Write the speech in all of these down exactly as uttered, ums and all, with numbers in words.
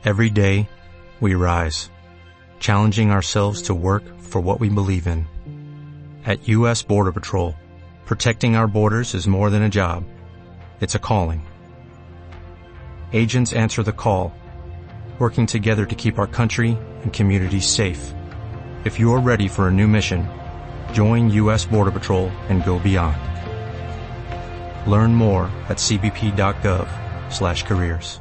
Every day, we rise, challenging ourselves to work for what we believe in. At U S Border Patrol, protecting our borders is more than a job. It's a calling. Agents answer the call, working together to keep our country and communities safe. If you are ready for a new mission, join U S Border Patrol and go beyond. Learn more at c b p dot gov slash careers.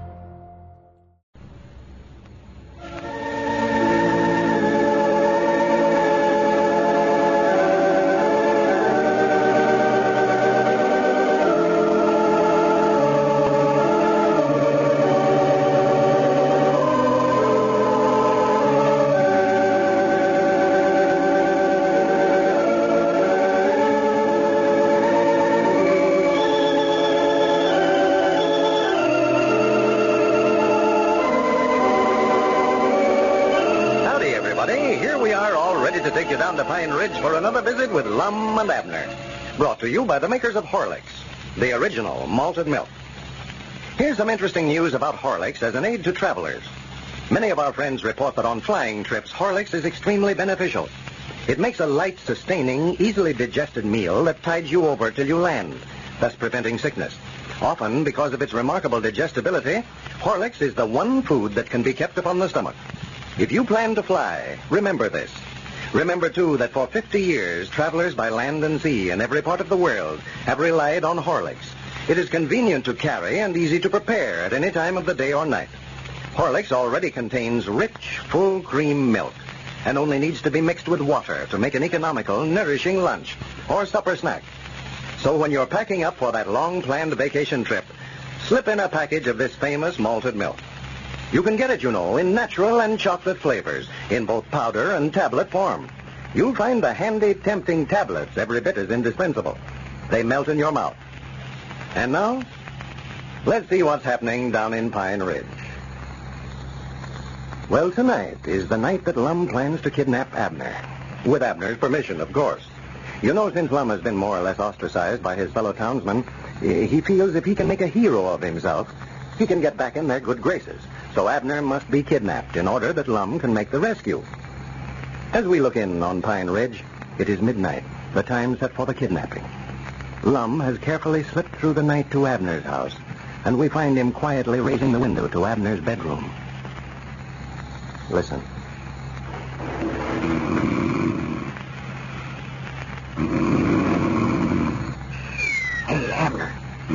For another visit with Lum and Abner. Brought to you by the makers of Horlicks, the original malted milk. Here's some interesting news about Horlicks as an aid to travelers. Many of our friends report that on flying trips, Horlicks is extremely beneficial. It makes a light, sustaining, easily digested meal that tides you over till you land, thus preventing sickness. Often, because of its remarkable digestibility, Horlicks is the one food that can be kept upon the stomach. If you plan to fly, remember this. Remember, too, that for fifty years, travelers by land and sea in every part of the world have relied on Horlicks. It is convenient to carry and easy to prepare at any time of the day or night. Horlicks already contains rich, full cream milk and only needs to be mixed with water to make an economical, nourishing lunch or supper snack. So when you're packing up for that long-planned vacation trip, slip in a package of this famous malted milk. You can get it, you know, in natural and chocolate flavors, in both powder and tablet form. You'll find the handy, tempting tablets every bit as indispensable. They melt in your mouth. And now, let's see what's happening down in Pine Ridge. Well, tonight is the night that Lum plans to kidnap Abner. With Abner's permission, of course. You know, since Lum has been more or less ostracized by his fellow townsmen, he feels if he can make a hero of himself, he can get back in their good graces. So Abner must be kidnapped in order that Lum can make the rescue. As we look in on Pine Ridge, it is midnight, the time set for the kidnapping. Lum has carefully slipped through the night to Abner's house, and we find him quietly raising the window to Abner's bedroom. Listen. Hey, Abner.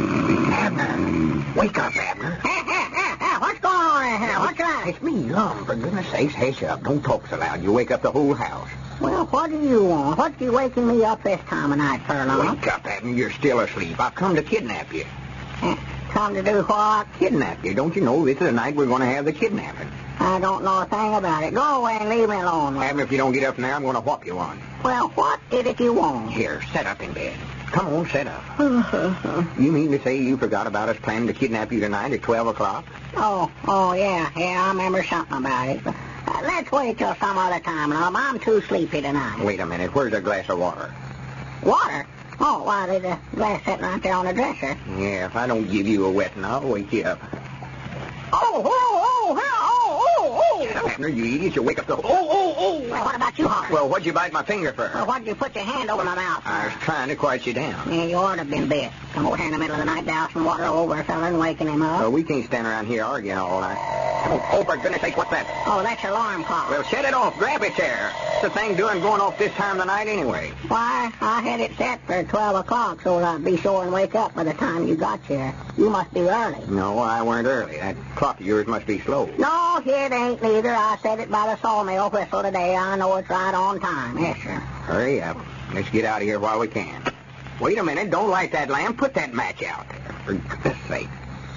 Abner. Wake up, Abner. What's going on in here? What's that? It's me, Lum. For goodness sakes, hush up. Don't talk so loud. You wake up the whole house. Well, what do you want? What's you waking me up this time of night for, Lum? Wake up, Abner. You're still asleep. I've come to kidnap you. Come to do what? Kidnap you. Don't you know this is the night we're going to have the kidnapping? I don't know a thing about it. Go away and leave me alone. Abner, if you don't get up from there, I'm going to whop you on. Well, what is it you want? Here, sit up in bed. Come on, sit up. You mean to say you forgot about us planning to kidnap you tonight at twelve o'clock? Oh, oh, yeah, yeah, I remember something about it. But, uh, let's wait till some other time, Lum. I'm too sleepy tonight. Wait a minute. Where's a glass of water? Water? Oh, why, there's a glass sitting right there on the dresser. Yeah, if I don't give you a wetting, I'll wake you up. Oh, oh, oh, oh, oh, oh. Shut up, Abner, you idiot. You'll wake up the... Oh, oh, oh. Well, what about you, Hart? Well, what'd you bite my finger for? Well, what'd you put your hand over my mouth for? I was trying to quiet you down. Yeah, you ought to have been bit. Come over here in the middle of the night, douse some water over a fella and waking him up. Well, we can't stand around here arguing all night. Oh, oh, for goodness sake, what's that? Oh, that's your alarm clock. Well, shut it off. Grab it there. What's the thing doing going off this time of the night anyway? Why, I had it set for twelve o'clock so I'd be sure and wake up by the time you got here. You must be early. No, I weren't early. That clock of yours must be slow. No, it ain't neither. I set it by the sawmill whistle today. I know it's right on time. Yes, sir. Hurry up. Let's get out of here while we can. Wait a minute. Don't light that lamp. Put that match out there. For goodness sake.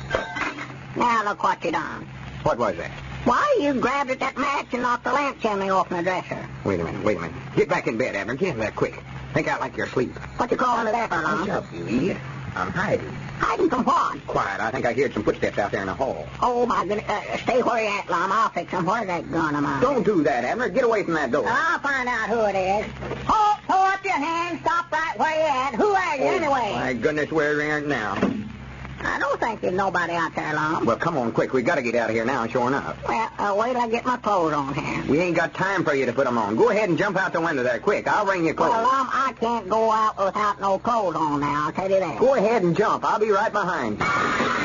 Now look what you done. What was that? Why, you grabbed at that match and knocked the lamp chimney off my dresser. Wait a minute. Wait a minute. Get back in bed, Abner. Get in there quick. Think out like you're asleep. What you calling it there for, Lum? What's up, you idiot? I'm hiding. Hiding from what? Quiet. I think I heard some footsteps out there in the hall. Oh, my goodness. Uh, stay where you're at, Lum. I'll fix them. Where's that gun of mine? Don't do that, Abner. Get away from that door. Well, I'll find out who it is. Hold, hold up your hands. Stop right where you're at. Who are you, oh, anyway? My goodness, where we aren't now. I don't think there's nobody out there, Lum. Well, come on, quick. We got to get out of here now, sure enough. Well, uh, wait till I get my clothes on here. We ain't got time for you to put them on. Go ahead and jump out the window there, quick. I'll bring you clothes. Well, Lum, I can't go out without no clothes on now, I'll tell you that. Go ahead and jump. I'll be right behind you.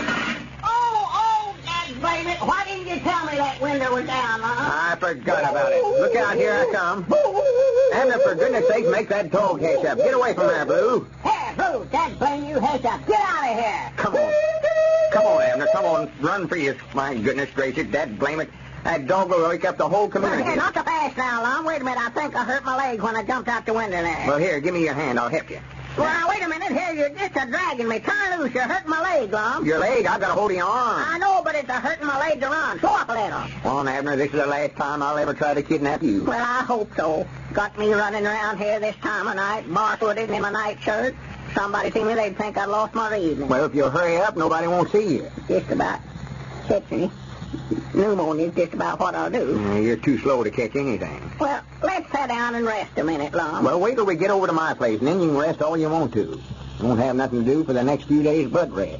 Oh, oh, Dad, blame it. Why didn't you tell me that window was down, Lum? I forgot about it. Look out, here I come. Abner, for goodness sake, make that dog hitch up. Get away from there, Blue. Here, Blue, Dad, blame you, hitch up. Get out of here. Come on. Come on, Abner. Come on. Run for you. My goodness gracious, Dad, blame it. That dog will wake up the whole community. Well, here, not so fast now, Lum. Wait a minute. I think I hurt my leg when I jumped out the window there. Well, here, give me your hand. I'll help you. Well, now, wait a minute. Here, you're just a dragging me. Turn loose. You're hurting my leg, Lum. Your leg? I've got a hold of your arm. I know, but it's a hurting my leg to run. Show up a little. Come on, Abner. This is the last time I'll ever try to kidnap you. Well, I hope so. Got me running around here this time of night, barefooted in my nightshirt. Somebody see me, they'd think I'd lost my reason. Well, if you hurry up, nobody won't see you. Just about. Catch me. Pneumonia's just about what I'll do. Uh, you're too slow to catch anything. Well, let's sit down and rest a minute, Lum. Well, wait till we get over to my place, and then you can rest all you want to. You won't have nothing to do for the next few days but rest.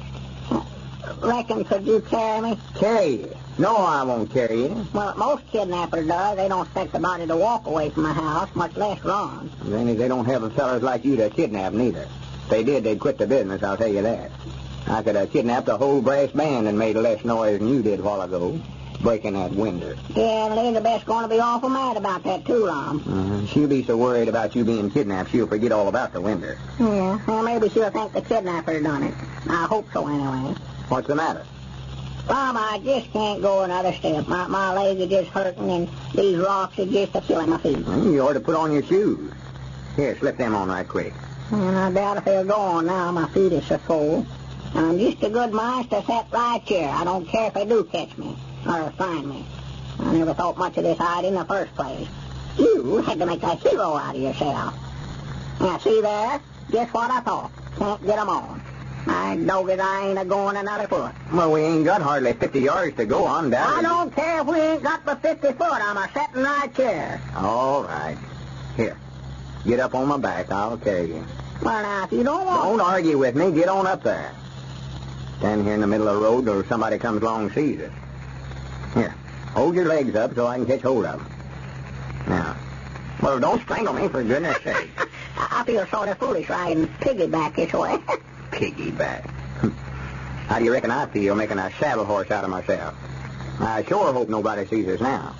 Reckon could you carry me? Carry you? No, I won't carry you. Well, most kidnappers do. They don't expect the body to walk away from the house, much less run. Then they don't have fellas like you to kidnap neither. If they did, they'd quit the business, I'll tell you that. I could have kidnapped a whole brass band and made less noise than you did a while ago, breaking that window. Yeah, and Elizabeth's going to be awful mad about that, too, Lum. Uh, she'll be so worried about you being kidnapped, she'll forget all about the window. Yeah, well, maybe she'll think the kidnapper done it. I hope so, anyway. What's the matter? Lum, I just can't go another step. My, my legs are just hurting, and these rocks are just a killing my feet. Well, you ought to put on your shoes. Here, slip them on right quick. And I doubt if they'll go on now. My feet are so full. And I'm just a good mind to sit right here. I don't care if they do catch me or find me. I never thought much of this hide in the first place. You had to make a hero out of yourself. Now, see there? Just what I thought. Can't get 'em on. My dog is I ain't a-going another foot. Well, we ain't got hardly fifty yards to go on down. I don't care if we ain't got but fifty foot. I'm a-sitting right here. All right. Here. Get up on my back. I'll carry you. Well, now, if you don't want... Don't argue with me. Get on up there. Stand here in the middle of the road till somebody comes along and sees us. Here. Hold your legs up so I can catch hold of them. Now. Well, don't strangle me, for goodness sake. I feel sort of foolish riding piggyback this way. Piggyback. How do you reckon I feel making a saddle horse out of myself? I sure hope nobody sees us now.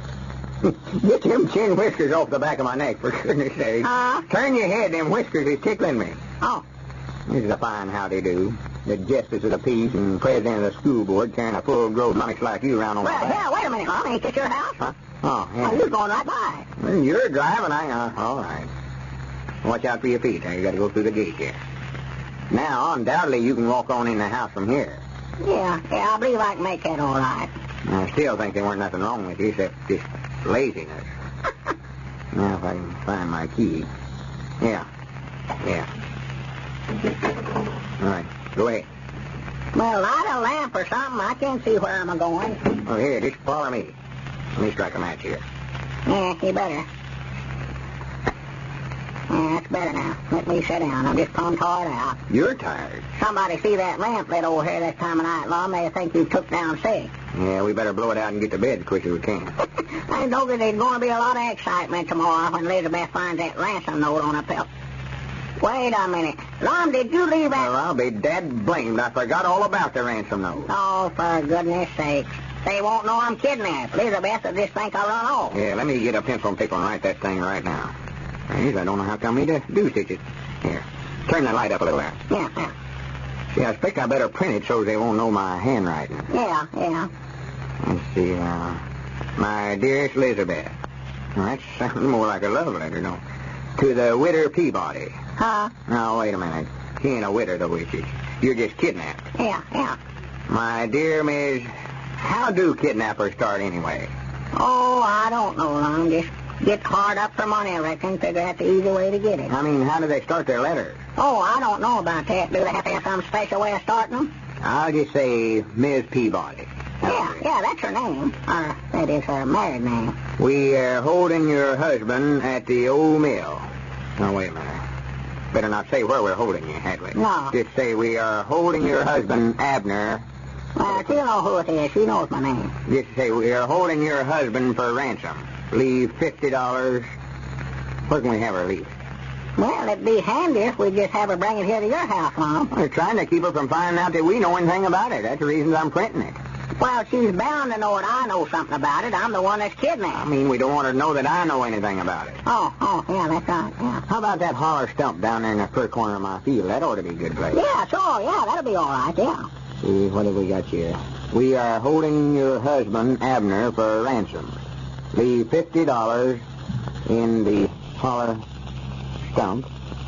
Get them chin whiskers off the back of my neck, for goodness sake. Uh? Turn your head, them whiskers is tickling me. Oh. This is a fine howdy-do. The justice of the peace and president of the school board carrying a full-grown lummox like you around on Well, my back. yeah, wait a minute, Mom. Ain't this your house? Huh? Oh, yeah. Oh, you're going right by. Well, you're driving, I... Uh, all right. Watch out for your feet. Now, you got to go through the gate here. Now, undoubtedly, you can walk on in the house from here. Yeah, yeah, I believe I can make that all right. I still think there weren't nothing wrong with you except just laziness. Now, if I can find my key. Yeah. Yeah. All right. Go ahead. Well, light a lamp or something. I can't see where I'm going. Oh, here, just follow me. Let me strike a match here. Yeah, you better. Yeah, that's better now. Let me sit down. I'm just plumb tired out. You're tired. Somebody see that lamp lit over here this time of night, Lum. They think you took down sick. Yeah, we better blow it out and get to bed as quick as we can. I know that there's going to be a lot of excitement tomorrow when Elizabeth finds that ransom note on her belt. Wait a minute. Lum, did you leave that... Well, I'll be dead blamed. I forgot all about the ransom note. Oh, for goodness sakes. They won't know I'm kidnapped. Elizabeth will just think I run off. Yeah, let me get a pencil and paper and write that thing right now. Geez, I don't know how come me to do such it. Here, turn the light up a little there. Yeah, yeah. See, I expect I better print it so they won't know my handwriting. Yeah, yeah. Let's see, uh, my dearest Elizabeth. Well, that sounds more like a love letter, no? To the widder Peabody. Huh? Now, wait a minute. She ain't a widder, though, is she? You're just kidnapped. Yeah, yeah. My dear Miss... How do kidnappers start anyway? Oh, I don't know, Lum. Just get hard up for money, I reckon. Figure out the easy way to get it. I mean, how do they start their letters? Oh, I don't know about that. Do they have to have some special way of starting them? I'll just say Miss Peabody. Yeah, yeah, that's her name. Or, that is her married name. We are holding your husband at the old mill. Now, wait a minute. Better not say where we're holding you, Hadley. No. Just say we are holding your husband, Abner. Well, she'll know who it is. She knows my name. Just say we are holding your husband for ransom. Leave fifty dollars. Where can we have her leave? Well, it'd be handy if we just have her bring it here to your house, Mom. We're trying to keep her from finding out that we know anything about it. That's the reason I'm printing it. Well, she's bound to know that I know something about it. I'm the one that's kidnapped. I mean, we don't want her to know that I know anything about it. Oh, oh, yeah, that's right, yeah. How about that holler stump down there in the fur corner of my field? That ought to be a good place. Yeah, sure, yeah, that'll be all right, yeah. See, what have we got here? We are holding your husband, Abner, for ransom. Leave fifty dollars in the holler stump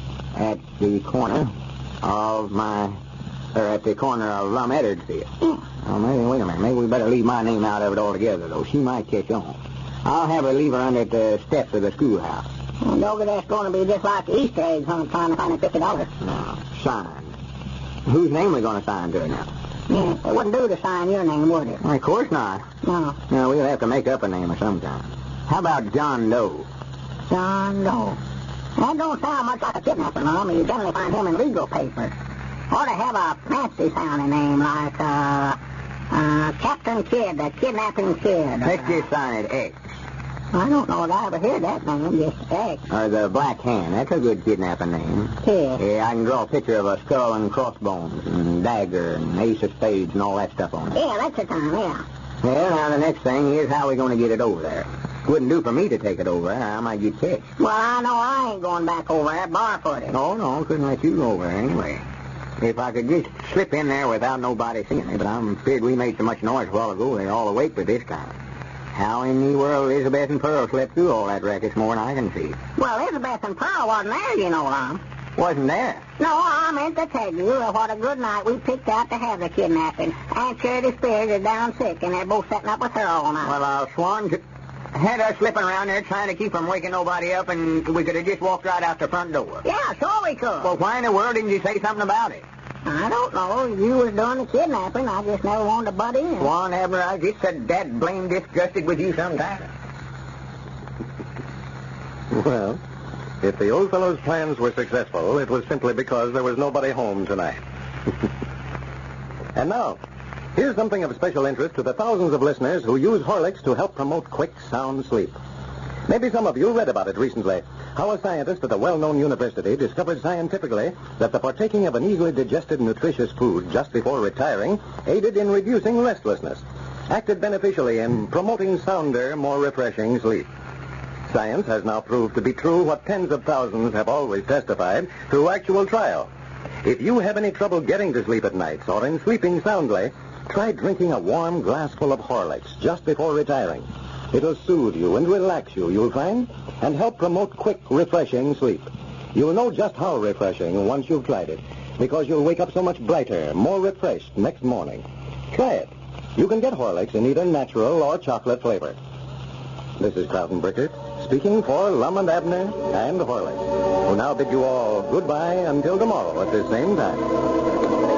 at the corner of my, or at the corner of Lum Eddard's field. Yeah. Oh, maybe, wait a minute. Maybe we better leave my name out of it altogether, though. She might catch on. I'll have her leave her under the steps of the schoolhouse. Well, Doga, that's going to be just like the Easter eggs on trying to find the fifty dollars. No, signed. Whose name are we going to sign to her now? Yeah, it wouldn't do to sign your name, would it? Well, of course not. No. No, we'll have to make up a name of some kind. How about John Doe? John Doe. That don't sound much like a kidnapper, Mom. You generally find him in legal papers. Ought to have a fancy-sounding name like, uh, uh, Captain Kidd, the Kidnapping Kid. Let's just sign it X. I don't know if I ever heard that name, just X. Or the Black Hand. That's a good kidnapping name. Kid. Yeah, I can draw a picture of a skull and crossbones and dagger and ace of spades and all that stuff on it. Yeah, that's the time, yeah. Well, now the next thing is how we're going to get it over there. Wouldn't do for me to take it over there. I might get catched. Well, I know I ain't going back over there barefooted. No, no, couldn't let you go over there anyway. If I could just slip in there without nobody seeing me, but I'm afraid we made so much noise a while ago they're all awake with this time. How in the world Elizabeth and Pearl slept through all that racket more than I can see. Well, Elizabeth and Pearl wasn't there, you know, Lum. Wasn't there? No, I meant to tell you what a good night we picked out to have the kidnapping. Aunt Charity Spears is down sick, and they're both sitting up with her all night. Well, I'll swan to... Had us slipping around there trying to keep from waking nobody up, and we could have just walked right out the front door. Yeah, sure we could. Well, why in the world didn't you say something about it? I don't know. You was doing the kidnapping. I just never wanted to butt in. Swan, Abner, I just said dad blame disgusted with you sometime. Well, if the old fellow's plans were successful, it was simply because there was nobody home tonight. And now, here's something of special interest to the thousands of listeners who use Horlicks to help promote quick, sound sleep. Maybe some of you read about it recently, how a scientist at a well-known university discovered scientifically that the partaking of an easily digested, nutritious food just before retiring aided in reducing restlessness, acted beneficially in promoting sounder, more refreshing sleep. Science has now proved to be true what tens of thousands have always testified through actual trial. If you have any trouble getting to sleep at nights or in sleeping soundly, try drinking a warm glassful of Horlicks just before retiring. It'll soothe you and relax you, you'll find, and help promote quick, refreshing sleep. You'll know just how refreshing once you've tried it, because you'll wake up so much brighter, more refreshed next morning. Try it. You can get Horlicks in either natural or chocolate flavor. This is Carlton Brickert, speaking for Lum and Abner and Horlicks, who now bid you all goodbye until tomorrow at this same time.